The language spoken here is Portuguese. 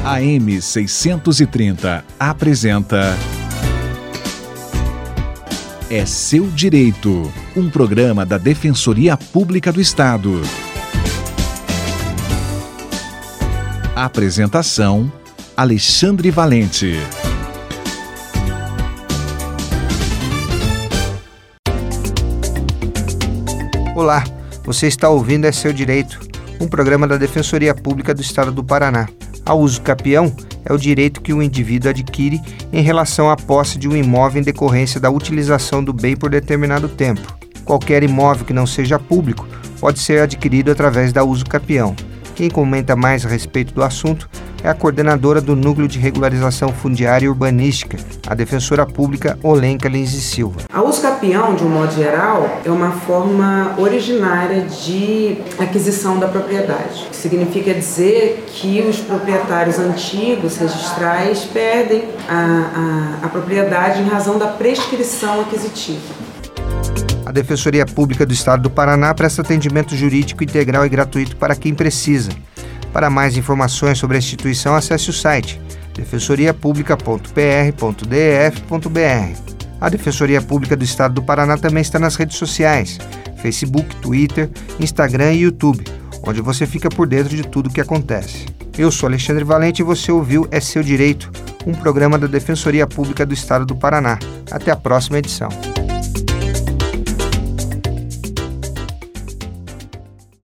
AM 630 apresenta É Seu Direito, um programa da Defensoria Pública do Estado. Apresentação: Alexandre Valente. Olá, você está ouvindo É Seu Direito, um programa da Defensoria Pública do Estado do Paraná. A uso capião é o direito que o indivíduo adquire em relação à posse de um imóvel em decorrência da utilização do bem por determinado tempo. Qualquer imóvel que não seja público pode ser adquirido através da uso capião. Quem comenta mais a respeito do assunto é a coordenadora do Núcleo de Regularização Fundiária e Urbanística, a defensora pública Olenka Lins e Silva. A uso capião, de um modo geral, é uma forma originária de aquisição da propriedade. Significa dizer que os proprietários antigos registrais perdem a propriedade em razão da prescrição aquisitiva. A Defensoria Pública do Estado do Paraná presta atendimento jurídico integral e gratuito para quem precisa. Para mais informações sobre a instituição, acesse o site defensoriapublica.pr.def.br. A Defensoria Pública do Estado do Paraná também está nas redes sociais, Facebook, Twitter, Instagram e YouTube, onde você fica por dentro de tudo o que acontece. Eu sou Alexandre Valente e você ouviu É Seu Direito, um programa da Defensoria Pública do Estado do Paraná. Até a próxima edição.